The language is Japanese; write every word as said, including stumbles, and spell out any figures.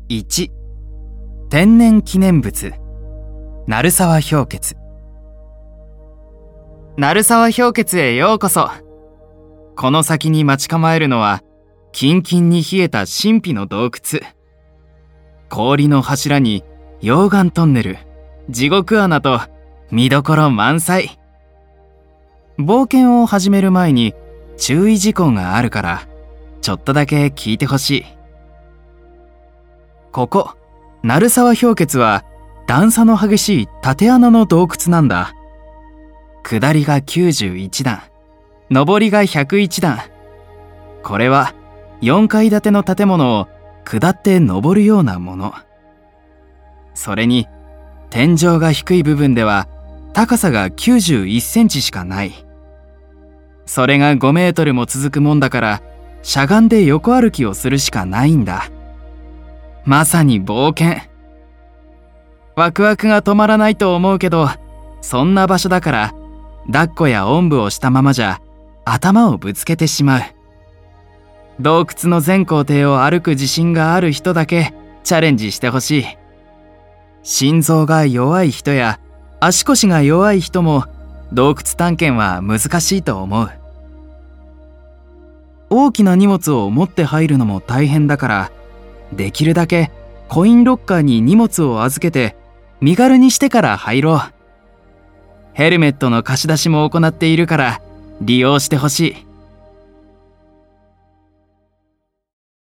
いち、天然記念物鳴沢氷穴。鳴沢氷穴へようこそ。この先に待ち構えるのはキンキンに冷えた神秘の洞窟。氷の柱に溶岩トンネル、地獄穴と見どころ満載。冒険を始める前に注意事項があるからちょっとだけ聞いてほしい。ここ鳴沢氷穴は段差の激しい縦穴の洞窟なんだ。下りがきゅうじゅういちだん、上りがひゃくいちだん。これはよんかい建ての建物を下って登るようなもの。それに天井が低い部分では高さがきゅうじゅういっセンチしかない。それがごメートルも続くもんだからしゃがんで横歩きをするしかないんだ。まさに冒険。ワクワクが止まらないと思うけど、そんな場所だから抱っこやおんぶをしたままじゃ頭をぶつけてしまう。洞窟の全行程を歩く自信がある人だけチャレンジしてほしい。心臓が弱い人や足腰が弱い人も洞窟探検は難しいと思う。大きな荷物を持って入るのも大変だから、できるだけコインロッカーに荷物を預けて身軽にしてから入ろう。ヘルメットの貸し出しも行っているから利用してほしい。